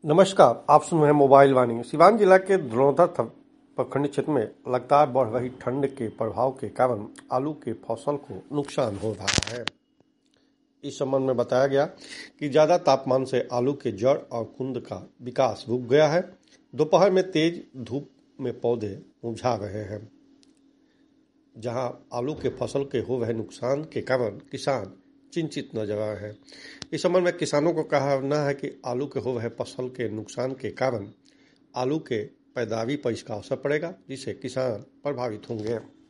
नमस्कार, आप सुन रहे हैं मोबाइल वाणी। सिवान जिला के द्रोणा प्रखंड क्षेत्र में लगातार बढ़ रही ठंड के प्रभाव के कारण आलू के फसल को नुकसान हो रहा है। इस संबंध में बताया गया कि ज्यादा तापमान से आलू के जड़ और कुंद का विकास रुक गया है। दोपहर में तेज धूप में पौधे मुरझा रहे हैं। जहां आलू के फसल के हो रहे नुकसान के कारण किसान चिंतित नजर आ रहे हैं। इस संबंध में किसानों को कहना है कि आलू के हो रहे फसल के नुकसान के कारण आलू के पैदावारी पर इसका असर पड़ेगा, जिससे किसान प्रभावित होंगे।